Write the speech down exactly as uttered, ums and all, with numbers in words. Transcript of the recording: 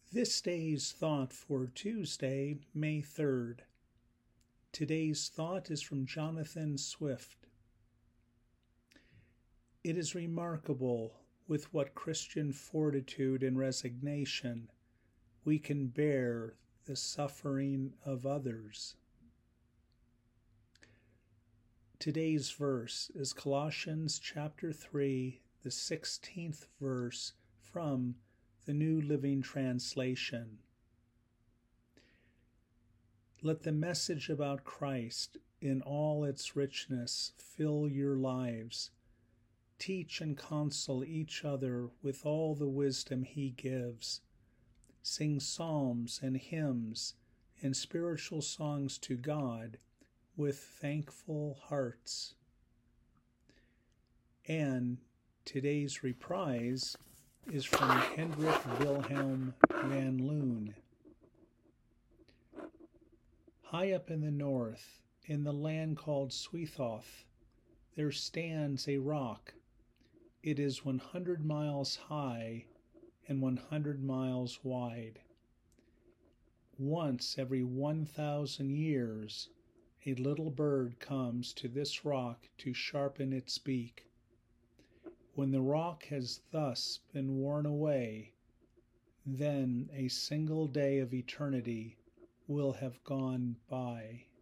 This day's thought for Tuesday, May third. Today's thought is from Jonathan Swift. It is remarkable with what Christian fortitude and resignation we can bear the suffering of others. Today's verse is Colossians chapter three, the sixteenth verse from the New Living Translation. Let the message about Christ in all its richness fill your lives. Teach and counsel each other with all the wisdom he gives. Sing psalms and hymns and spiritual songs to God with thankful hearts. And today's reprise is from Hendrik Wilhelm van Loon. High up in the north, in the land called Sweethoth, there stands a rock. It is one hundred miles high and one hundred miles wide. Once every one thousand years, a little bird comes to this rock to sharpen its beak. When the rock has thus been worn away, then a single day of eternity will have gone by.